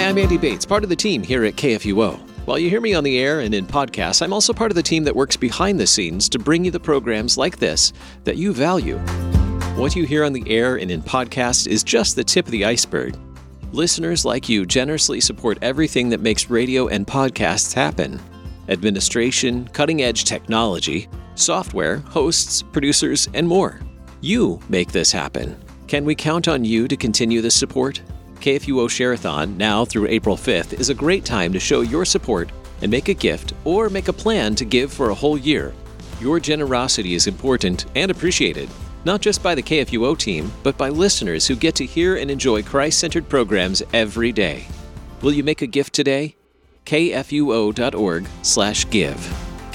I'm Andy Bates, part of the team here at KFUO. While you hear me on the air and in podcasts, I'm also part of the team that works behind the scenes to bring you the programs like this that you value. What you hear on the air and in podcasts is just the tip of the iceberg. Listeners like you generously support everything that makes radio and podcasts happen. Administration, cutting-edge technology, software, hosts, producers, and more. You make this happen. Can we count on you to continue this support? KFUO Share-a-thon, now through April 5th, is a great time to show your support and make a gift or make a plan to give for a whole year. Your generosity is important and appreciated, not just by the KFUO team, but by listeners who get to hear and enjoy Christ-centered programs every day. Will you make a gift today? kfuo.org/give.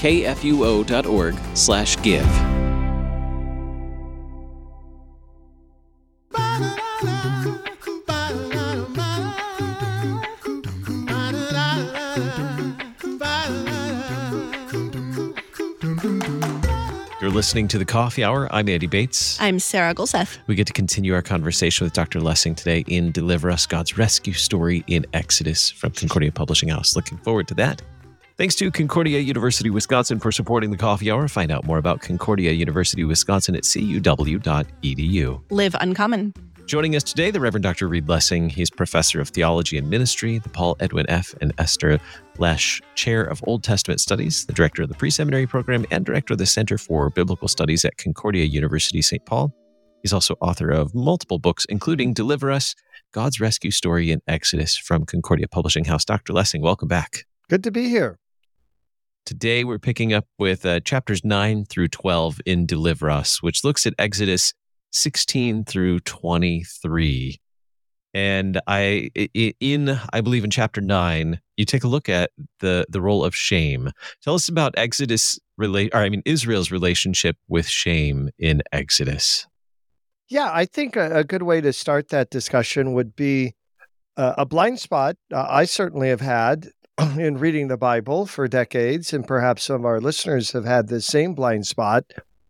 kfuo.org/give. You're listening to The Coffee Hour. I'm Andy Bates. I'm Sarah Golseth. We get to continue our conversation with Dr. Lessing today in Deliver Us, God's Rescue Story in Exodus from Concordia Publishing House. Looking forward to that. Thanks to Concordia University, Wisconsin for supporting The Coffee Hour. Find out more about Concordia University, Wisconsin at cuw.edu. Live uncommon. Joining us today, the Reverend Dr. Reed Lessing. He's Professor of Theology and Ministry, the Paul Edwin F. and Esther Lesh Chair of Old Testament Studies, the Director of the Pre-Seminary Program, and Director of the Center for Biblical Studies at Concordia University, St. Paul. He's also author of multiple books, including Deliver Us, God's Rescue Story in Exodus from Concordia Publishing House. Dr. Lessing, welcome back. Good to be here. Today, we're picking up with chapters 9 through 12 in Deliver Us, which looks at Exodus 16 through 23. And I believe in chapter 9, you take a look at the role of shame. Tell us about Israel's relationship with shame in Exodus. Yeah, I think a good way to start that discussion would be a blind spot I certainly have had in reading the Bible for decades, and perhaps some of our listeners have had the same blind spot.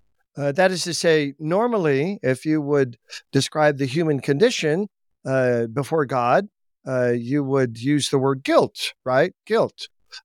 That is to say, normally, if you would describe the human condition before God, you would use the word guilt, right? Guilt,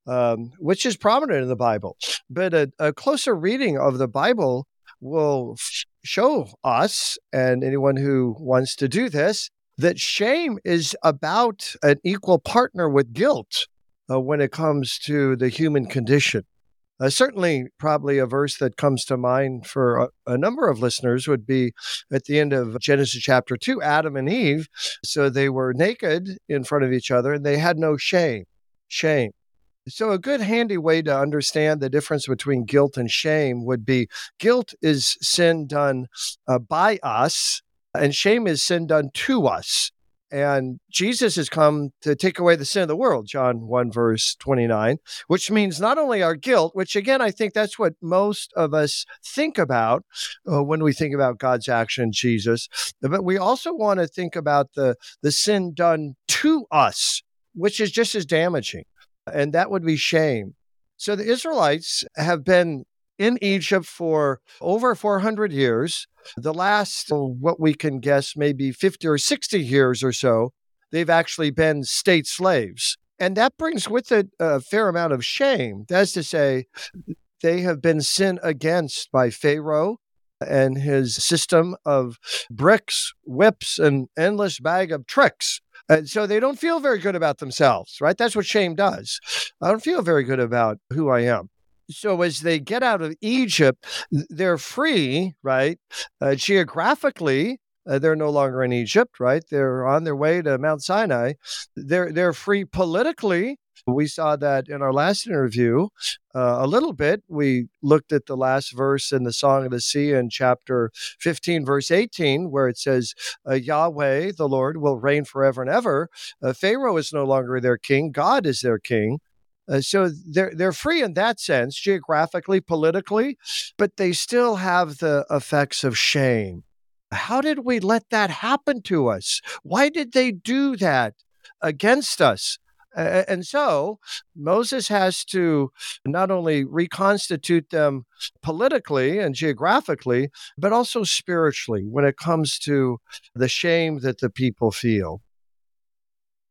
which is prominent in the Bible. But a closer reading of the Bible will show us, and anyone who wants to do this, that shame is about an equal partner with guilt when it comes to the human condition. Certainly, probably a verse that comes to mind for a number of listeners would be at the end of Genesis chapter 2, Adam and Eve. So they were naked in front of each other and they had no shame. Shame. So a good handy way to understand the difference between guilt and shame would be guilt is sin done by us and shame is sin done to us. And Jesus has come to take away the sin of the world, John 1, verse 29, which means not only our guilt, which again, I think that's what most of us think about when we think about God's action in Jesus, but we also want to think about the sin done to us, which is just as damaging, and that would be shame. So the Israelites have been in Egypt for over 400 years. The last, what we can guess, maybe 50 or 60 years or so, they've actually been state slaves. And that brings with it a fair amount of shame. That is to say, they have been sinned against by Pharaoh and his system of bricks, whips, and endless bag of tricks. And so they don't feel very good about themselves, right? That's what shame does. I don't feel very good about who I am. So as they get out of Egypt, they're free, right? Geographically, they're no longer in Egypt, right? They're on their way to Mount Sinai. They're free politically. We saw that in our last interview a little bit. We looked at the last verse in the Song of the Sea in chapter 15, verse 18, where it says, Yahweh, the Lord, will reign forever and ever. Pharaoh is no longer their king. God is their king. So they're free in that sense, geographically, politically, but they still have the effects of shame. How did we let that happen to us? Why did they do that against us? And so Moses has to not only reconstitute them politically and geographically, but also spiritually when it comes to the shame that the people feel.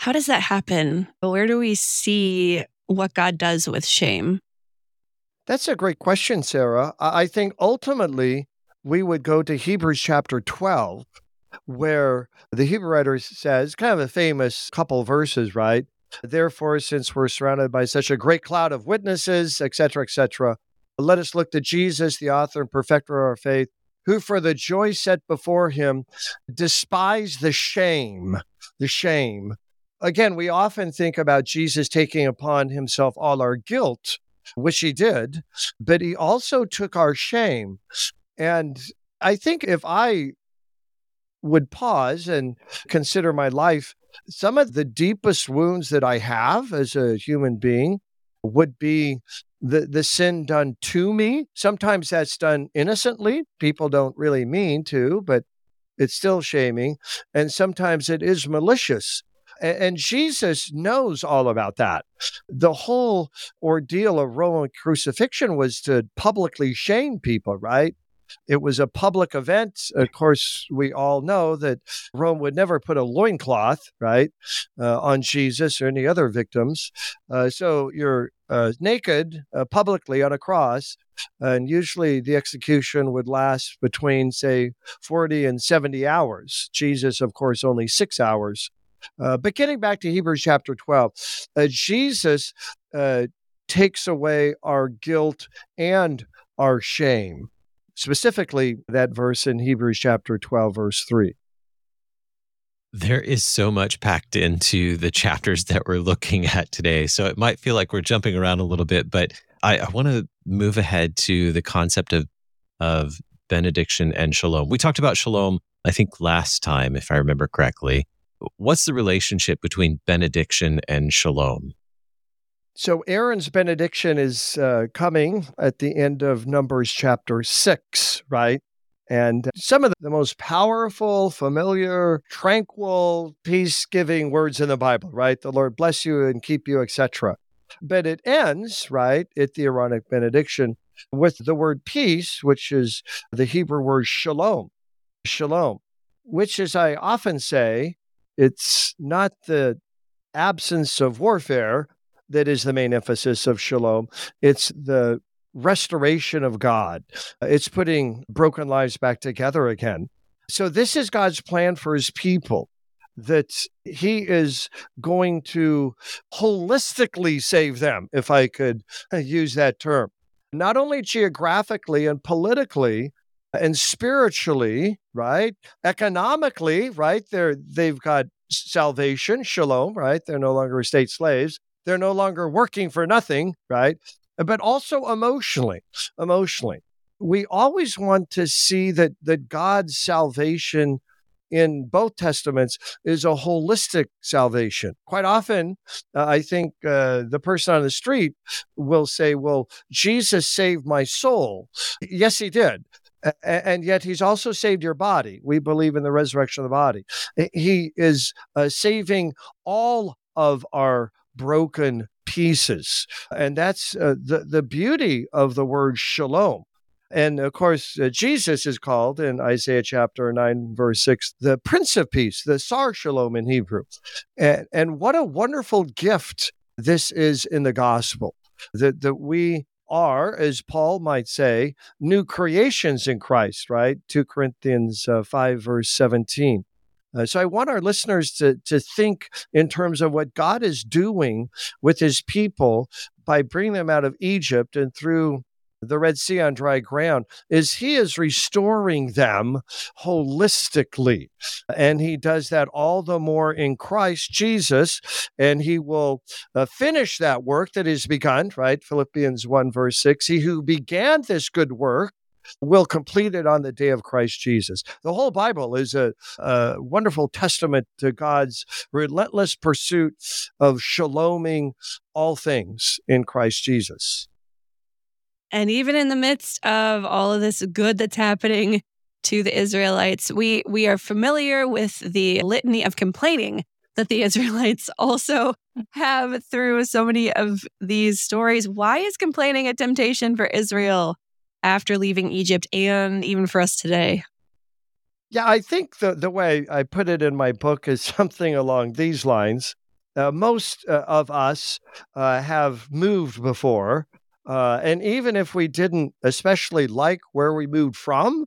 How does that happen? Where do we see what God does with shame? That's a great question, Sarah. I think ultimately we would go to Hebrews chapter 12, where the Hebrew writer says, kind of a famous couple verses, right? Therefore, since we're surrounded by such a great cloud of witnesses, etc., let us look to Jesus, the author and perfecter of our faith, who for the joy set before him despised the shame. The shame. Again, we often think about Jesus taking upon himself all our guilt, which he did, but he also took our shame. And I think if I would pause and consider my life, some of the deepest wounds that I have as a human being would be the sin done to me. Sometimes that's done innocently. People don't really mean to, but it's still shaming. And sometimes it is malicious. And Jesus knows all about that. The whole ordeal of Roman crucifixion was to publicly shame people, right? It was a public event. Of course, we all know that Rome would never put a loincloth, right, on Jesus or any other victims. So you're naked publicly on a cross, and usually the execution would last between, say, 40 and 70 hours. Jesus, of course, only 6 hours. But getting back to Hebrews chapter 12, Jesus takes away our guilt and our shame. Specifically, that verse in Hebrews chapter 12, verse 3. There is so much packed into the chapters that we're looking at today. So it might feel like we're jumping around a little bit, but I want to move ahead to the concept of benediction and shalom. We talked about shalom, I think, last time, if I remember correctly. What's the relationship between benediction and shalom? So Aaron's benediction is coming at the end of Numbers chapter 6, right? And some of the most powerful, familiar, tranquil, peace-giving words in the Bible, right? The Lord bless you and keep you, etc. But it ends, right, at the Aaronic benediction with the word peace, which is the Hebrew word shalom. Shalom, which, as I often say, it's not the absence of warfare that is the main emphasis of shalom. It's the restoration of God. It's putting broken lives back together again. So this is God's plan for his people, that he is going to holistically save them, if I could use that term, not only geographically and politically and spiritually, right? Economically, right? They've got salvation, shalom, right? They're no longer estate slaves. They're no longer working for nothing, right? But also emotionally. We always want to see that God's salvation in both testaments is a holistic salvation. Quite often, I think the person on the street will say, well, Jesus saved my soul. Yes, he did. And yet he's also saved your body. We believe in the resurrection of the body. He is saving all of our broken pieces. And that's the beauty of the word shalom. And of course, Jesus is called in Isaiah chapter 9, verse 6, the Prince of Peace, the Sar Shalom in Hebrew. And what a wonderful gift this is in the gospel, that we are, as Paul might say, new creations in Christ, right? 2 Corinthians 5, verse 17. So I want our listeners to think in terms of what God is doing with his people by bringing them out of Egypt and through the Red Sea on dry ground, is he is restoring them holistically. And he does that all the more in Christ Jesus, and he will finish that work that is begun, right? Philippians 1, verse 6, he who began this good work will complete it on the day of Christ Jesus. The whole Bible is a wonderful testament to God's relentless pursuit of shaloming all things in Christ Jesus. And even in the midst of all of this good that's happening to the Israelites, we are familiar with the litany of complaining that the Israelites also have through so many of these stories. Why is complaining a temptation for Israel after leaving Egypt and even for us today? Yeah, I think the way I put it in my book is something along these lines. most of us have moved before. And even if we didn't especially like where we moved from,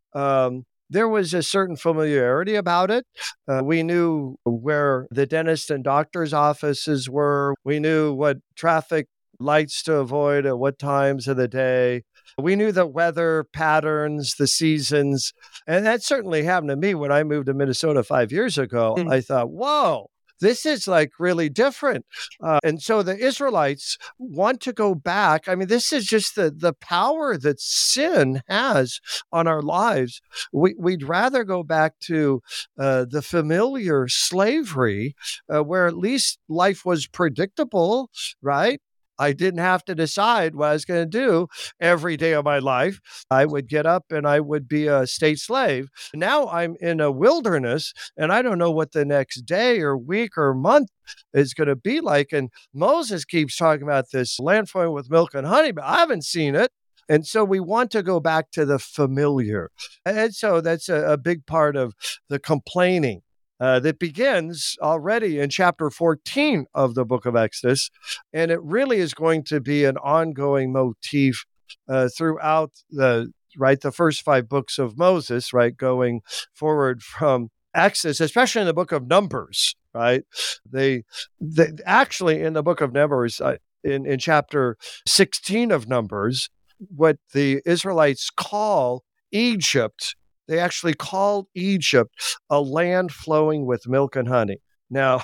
there was a certain familiarity about it. We knew where the dentist and doctor's offices were. We knew what traffic lights to avoid at what times of the day. We knew the weather patterns, the seasons. And that certainly happened to me when I moved to Minnesota 5 years ago. I thought, whoa, this is like really different. And so the Israelites want to go back. I mean, this is just the power that sin has on our lives. We'd rather go back to the familiar slavery where at least life was predictable, right? I didn't have to decide what I was going to do every day of my life. I would get up and I would be a state slave. Now I'm in a wilderness and I don't know what the next day or week or month is going to be like. And Moses keeps talking about this land flowing with milk and honey, but I haven't seen it. And so we want to go back to the familiar. And so that's a big part of the complaining. That begins already in chapter 14 of the book of Exodus. And it really is going to be an ongoing motif throughout the first 5 books of Moses, right, going forward from Exodus, especially in the book of Numbers, right? They actually in the book of Numbers, in chapter 16 of Numbers, what the Israelites call Egypt, they actually called Egypt a land flowing with milk and honey. Now,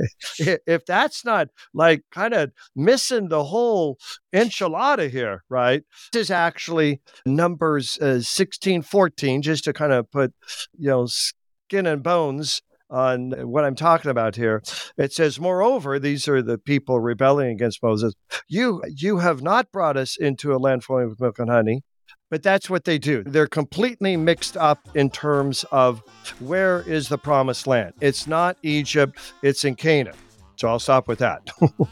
if that's not like kind of missing the whole enchilada here, right? This is actually Numbers 16:14, just to kind of put, skin and bones on what I'm talking about here. It says, moreover, these are the people rebelling against Moses. You have not brought us into a land flowing with milk and honey. But that's what they do. They're completely mixed up in terms of where is the promised land. It's not Egypt, it's in Canaan. So I'll stop with that.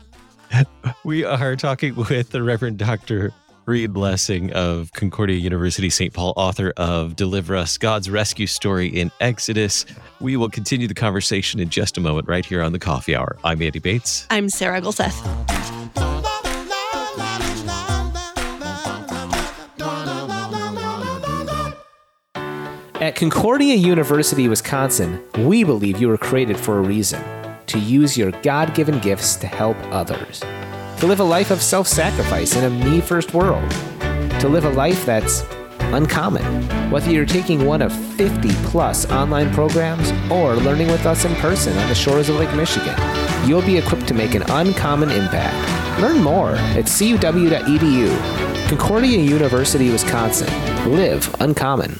We are talking with the Reverend Dr. Reed Blessing of Concordia University, St. Paul, author of Deliver Us, God's Rescue Story in Exodus. We will continue the conversation in just a moment right here on the Coffee Hour. I'm Andy Bates. I'm Sarah Gulseth. At Concordia University, Wisconsin, we believe you were created for a reason, to use your God-given gifts to help others, to live a life of self-sacrifice in a me-first world, to live a life that's uncommon. Whether you're taking one of 50-plus online programs or learning with us in person on the shores of Lake Michigan, you'll be equipped to make an uncommon impact. Learn more at cuw.edu. Concordia University, Wisconsin. Live uncommon.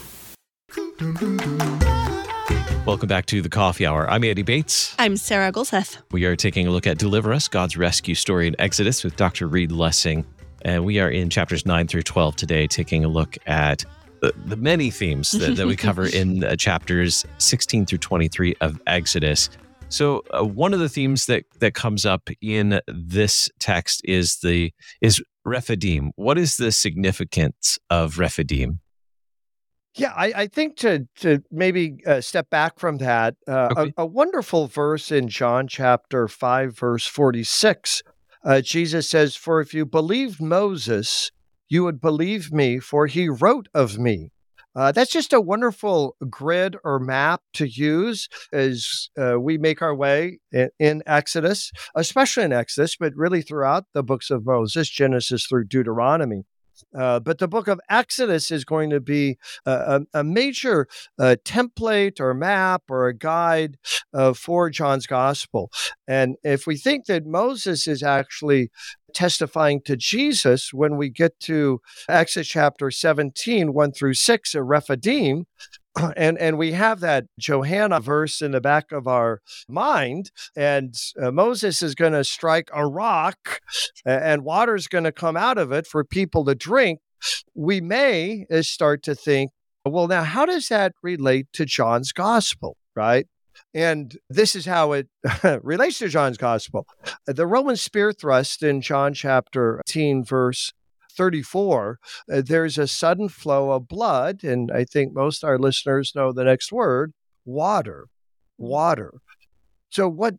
Welcome back to the Coffee Hour. I'm Andy Bates. I'm Sarah Gulseth. We are taking a look at Deliver Us, God's Rescue Story in Exodus with Dr. Reed Blessing. And we are in chapters 9 through 12 today, taking a look at the many themes that we cover in chapters 16 through 23 of Exodus. So one of the themes that comes up in this text is Rephidim. What is the significance of Rephidim? Yeah, I think to maybe step back from that, Okay. a wonderful verse in John chapter 5, verse 46, Jesus says, "For if you believed Moses, you would believe me, for he wrote of me." That's just a wonderful grid or map to use as we make our way in Exodus, especially in Exodus, but really throughout the books of Moses, Genesis through Deuteronomy. But the book of Exodus is going to be a major template or map or a guide for John's gospel. And if we think that Moses is actually testifying to Jesus, when we get to Exodus chapter 17, 1 through 6, a Rephidim, and we have that Johanna verse in the back of our mind, and Moses is going to strike a rock and water's going to come out of it for people to drink. We may start to think, well, now how does that relate to John's gospel, right? And this is how it relates to John's gospel. The Roman spear thrust in John chapter 18, verse 34, there's a sudden flow of blood, and I think most of our listeners know the next word, water. So what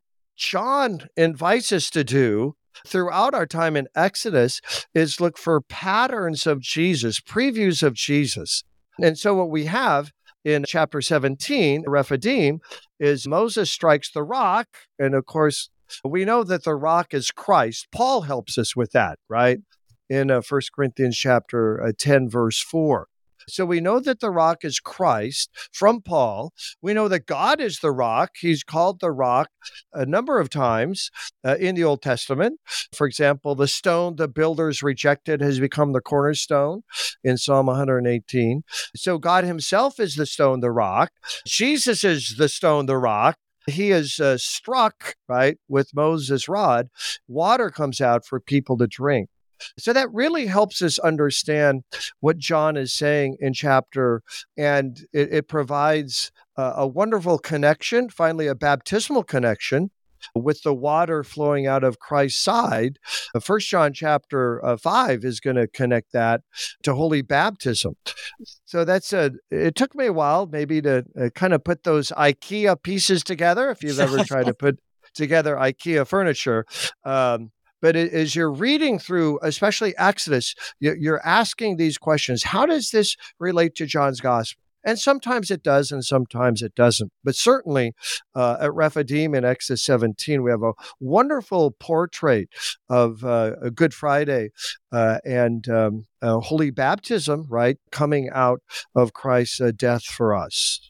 John invites us to do throughout our time in Exodus is look for patterns of Jesus, previews of Jesus. And so what we have in chapter 17, Rephidim, is Moses strikes the rock. And of course, we know that the rock is Christ. Paul helps us with that, right? In 1 Corinthians chapter 10, verse 4. So we know that the rock is Christ from Paul. We know that God is the rock. He's called the rock a number of times in the Old Testament. For example, the stone the builders rejected has become the cornerstone in Psalm 118. So God himself is the stone, the rock. Jesus is the stone, the rock. He is struck, right, with Moses' rod. Water comes out for people to drink. So that really helps us understand what John is saying in chapter, and it provides a wonderful connection, finally a baptismal connection with the water flowing out of Christ's side. 1 John chapter 5 is going to connect that to holy baptism. So it took me a while maybe to kind of put those IKEA pieces together, if you've ever tried to put together IKEA furniture. But as you're reading through, especially Exodus, you're asking these questions. How does this relate to John's gospel? And sometimes it does, and sometimes it doesn't. But certainly at Rephidim in Exodus 17, we have a wonderful portrait of a Good Friday and holy baptism, right, coming out of Christ's death for us.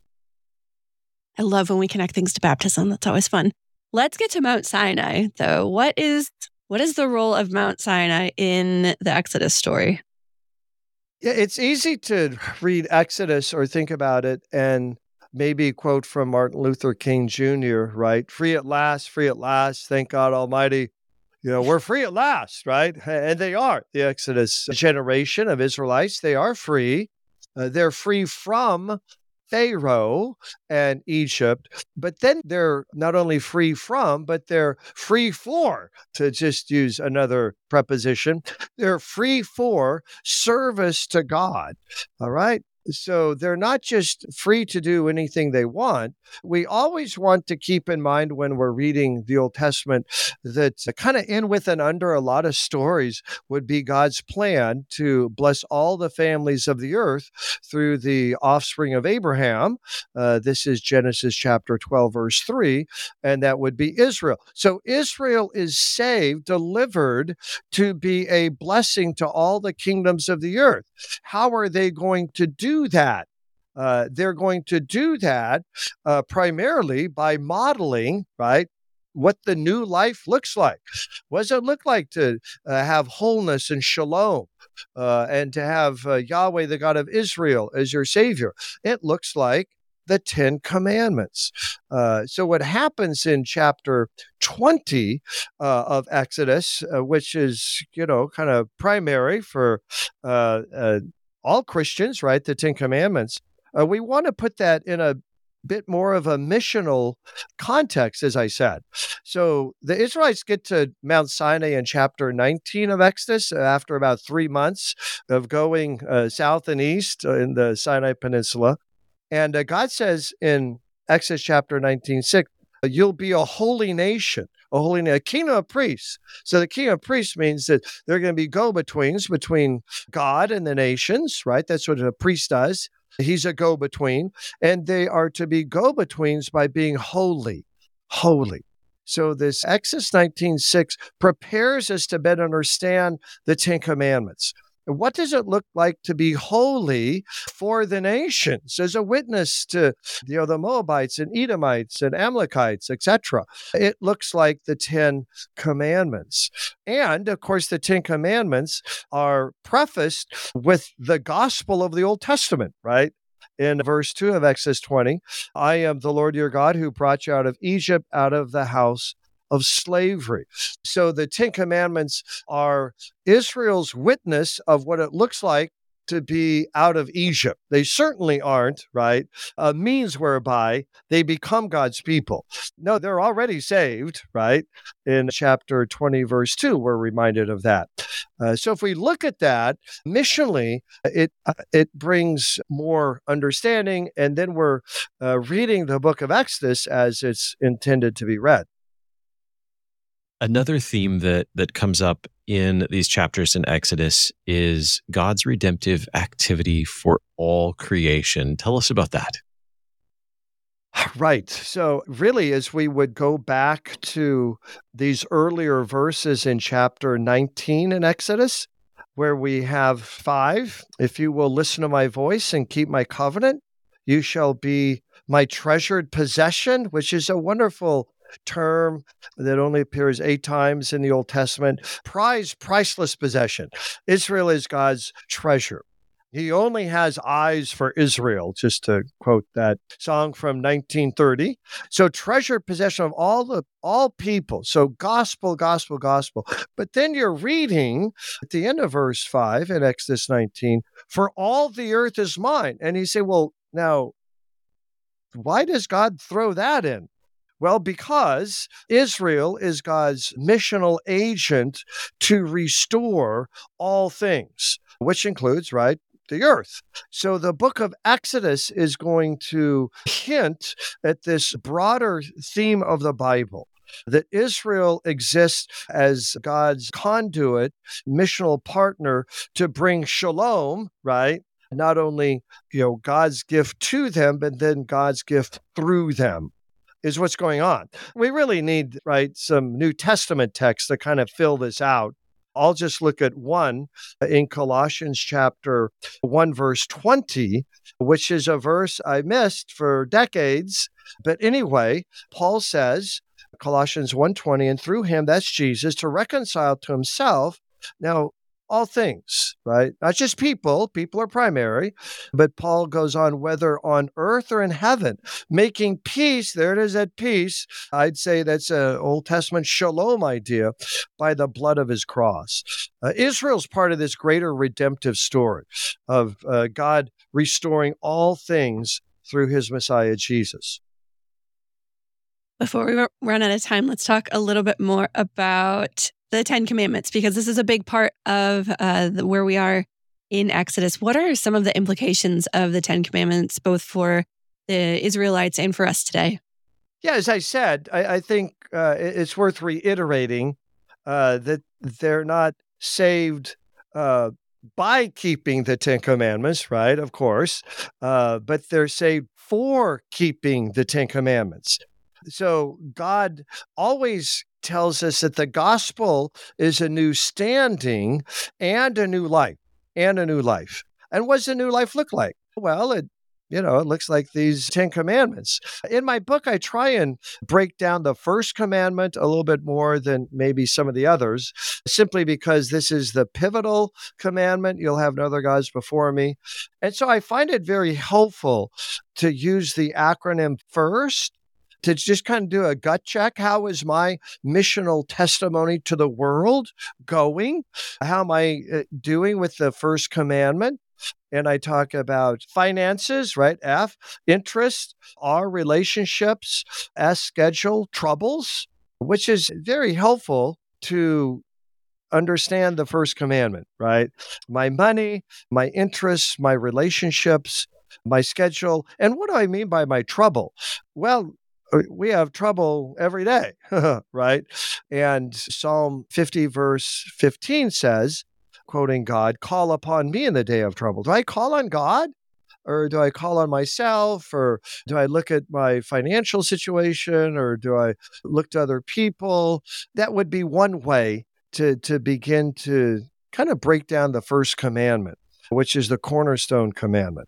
I love when we connect things to baptism. That's always fun. Let's get to Mount Sinai, though. What is the role of Mount Sinai in the Exodus story? Yeah, it's easy to read Exodus or think about it and maybe quote from Martin Luther King Jr., right? Free at last, thank God Almighty. We're free at last, right? And they are. The Exodus generation of Israelites, they are free. They're free from Pharaoh and Egypt, but then they're not only free from, but they're free for, to just use another preposition, they're free for service to God. All right. So they're not just free to do anything they want. We always want to keep in mind when we're reading the Old Testament that kind of in with and under a lot of stories would be God's plan to bless all the families of the earth through the offspring of Abraham. This is Genesis chapter 12, verse 3, and that would be Israel. So Israel is saved, delivered to be a blessing to all the kingdoms of the earth. How are they going to do that? They're going to do that primarily by modeling, right, what the new life looks like. What does it look like to have wholeness and shalom and to have Yahweh, the God of Israel, as your Savior? It looks like the 10 Commandments. So what happens in chapter 20 of Exodus, which is, kind of primary for all Christians, right? The 10 Commandments. We want to put that in a bit more of a missional context, as I said. So the Israelites get to Mount Sinai in chapter 19 of Exodus after about 3 months of going south and east in the Sinai Peninsula. And God says in Exodus chapter 19:6, you'll be a holy nation, a kingdom of priests. So the kingdom of priests means that they're going to be go-betweens between God and the nations, right? That's what a priest does. He's a go-between. And they are to be go-betweens by being holy. So this Exodus 19:6 prepares us to better understand the 10 Commandments. What does it look like to be holy for the nations as a witness to the Moabites and Edomites and Amalekites, etc.? It looks like the 10 Commandments. And, of course, the 10 Commandments are prefaced with the gospel of the Old Testament, right? In verse 2 of Exodus 20, I am the Lord your God who brought you out of Egypt, out of the house of slavery. So the 10 Commandments are Israel's witness of what it looks like to be out of Egypt. They certainly aren't, right? A means whereby they become God's people. No, they're already saved, right? In chapter 20, verse 2, we're reminded of that. So if we look at that, missionally, it brings more understanding, and then we're reading the book of Exodus as it's intended to be read. Another theme that comes up in these chapters in Exodus is God's redemptive activity for all creation. Tell us about that. Right. So really, as we would go back to these earlier verses in chapter 19 in Exodus, where we have 5, if you will listen to my voice and keep my covenant, you shall be my treasured possession, which is a wonderful term that only appears 8 times in the Old Testament. Priceless possession. Israel is God's treasure. He only has eyes for Israel, just to quote that song from 1930. So treasured possession of all people. So gospel. But then you're reading at the end of verse 5 in Exodus 19, for all the earth is mine. And you say, well, now, why does God throw that in? Well, because Israel is God's missional agent to restore all things, which includes, right, the earth. So the book of Exodus is going to hint at this broader theme of the Bible, that Israel exists as God's conduit, missional partner to bring shalom, right? Not only, God's gift to them, but then God's gift through them is what's going on. We really need, right, some New Testament texts to kind of fill this out. I'll just look at one in Colossians chapter 1, verse 20, which is a verse I missed for decades. But anyway, Paul says, Colossians 1:20, and through him, that's Jesus, to reconcile to himself. Now, all things, right? Not just people are primary, but Paul goes on, whether on earth or in heaven, making peace, there it is at peace. I'd say that's an Old Testament shalom idea, by the blood of his cross. Israel's part of this greater redemptive story of God restoring all things through his Messiah, Jesus. Before we run out of time, let's talk a little bit more about the 10 Commandments, because this is a big part of where we are in Exodus. What are some of the implications of the 10 Commandments, both for the Israelites and for us today? Yeah, as I said, I think it's worth reiterating that they're not saved by keeping the 10 Commandments, right? Of course, but they're saved for keeping the 10 Commandments. So God always tells us that the gospel is a new standing and a new life, And what does a new life look like? Well, it looks like these 10 commandments. In my book, I try and break down the first commandment a little bit more than maybe some of the others, simply because this is the pivotal commandment. You'll have no other gods before me. And so I find it very helpful to use the acronym FIRST, to just kind of do a gut check. How is my missional testimony to the world going? How am I doing with the first commandment? And I talk about finances, right? F, interest, R, relationships, S, schedule, troubles, which is very helpful to understand the first commandment, right? My money, my interests, my relationships, my schedule. And what do I mean by my trouble? Well, we have trouble every day, right? And Psalm 50, verse 15 says, quoting God, call upon me in the day of trouble. Do I call on God? Or do I call on myself? Or do I look at my financial situation? Or do I look to other people? That would be one way to begin to kind of break down the first commandment, which is the cornerstone commandment.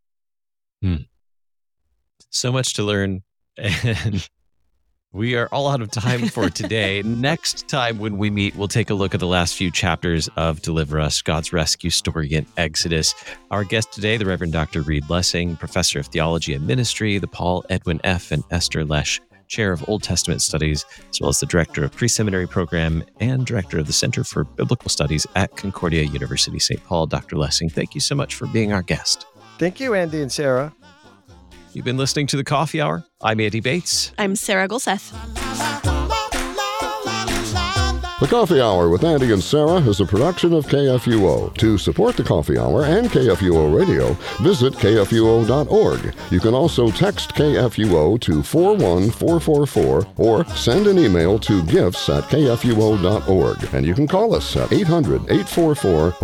So much to learn. And we are all out of time for today. Next time when we meet, we'll take a look at the last few chapters of Deliver Us, God's rescue story in Exodus. Our guest today, the Reverend Dr. Reed Lessing, Professor of Theology and Ministry, the Paul Edwin F. and Esther Lesh Chair of Old Testament Studies, as well as the Director of Pre-Seminary Program and Director of the Center for Biblical Studies at Concordia University, St. Paul. Dr. Lessing, thank you so much for being our guest. Thank you, Andy and Sarah. You've been listening to The Coffee Hour. I'm Andy Bates. I'm Sarah Gulseth. The Coffee Hour with Andy and Sarah is a production of KFUO. To support the Coffee Hour and KFUO Radio, visit KFUO.org. You can also text KFUO to 41444 or send an email to gifts@kfuo.org. And you can call us at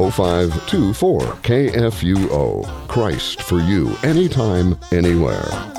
800-844-0524. KFUO. Christ for you, anytime, anywhere.